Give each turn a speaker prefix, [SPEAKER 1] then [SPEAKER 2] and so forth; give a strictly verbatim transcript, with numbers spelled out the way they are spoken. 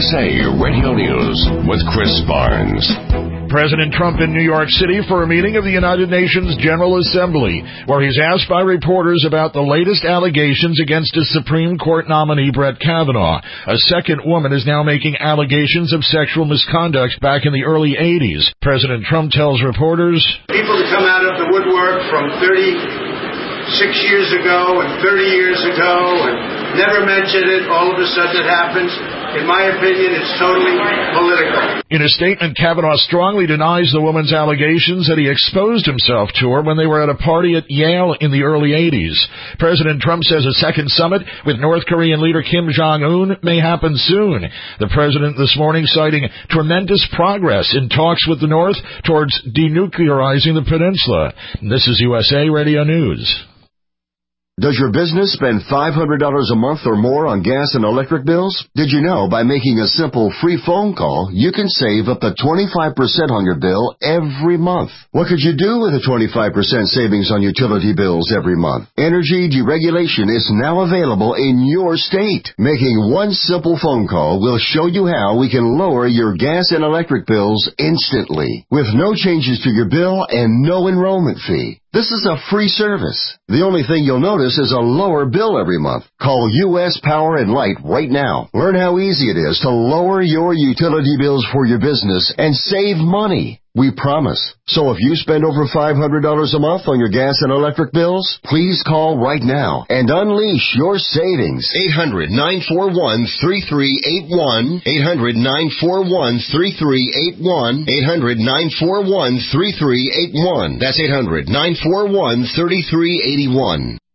[SPEAKER 1] S A Radio News with Chris Barnes.
[SPEAKER 2] President Trump in New York City for a meeting of the United Nations General Assembly, where he's asked by reporters about the latest allegations against his Supreme Court nominee, Brett Kavanaugh. A second woman is now making allegations of sexual misconduct back in the early eighties. President Trump tells reporters,
[SPEAKER 3] people to come out of the woodwork from thirty-six years ago and thirty years ago and never mention it, all of a sudden it happens. In my opinion, it's totally political.
[SPEAKER 2] In a statement, Kavanaugh strongly denies the woman's allegations that he exposed himself to her when they were at a party at Yale in the early eighties. President Trump says a second summit with North Korean leader Kim Jong-un may happen soon. The president this morning citing tremendous progress in talks with the North towards denuclearizing the peninsula. This is U S A Radio News.
[SPEAKER 4] Does your business spend five hundred dollars a month or more on gas and electric bills? Did you know by making a simple free phone call, you can save up to twenty-five percent on your bill every month? What could you do with a twenty-five percent savings on utility bills every month? Energy deregulation is now available in your state. Making one simple phone call will show you how we can lower your gas and electric bills instantly, with no changes to your bill and no enrollment fee. This is a free service. The only thing you'll notice is a lower bill every month. Call U S Power and Light right now. Learn how easy it is to lower your utility bills for your business and save money. We promise. So if you spend over five hundred dollars a month on your gas and electric bills, please call right now and unleash your savings.
[SPEAKER 5] eight hundred, nine four one, three three eight one. eight hundred, nine four one, three three eight one. eight hundred, nine four one, three three eight one. That's eight hundred, nine four one, three three eight one.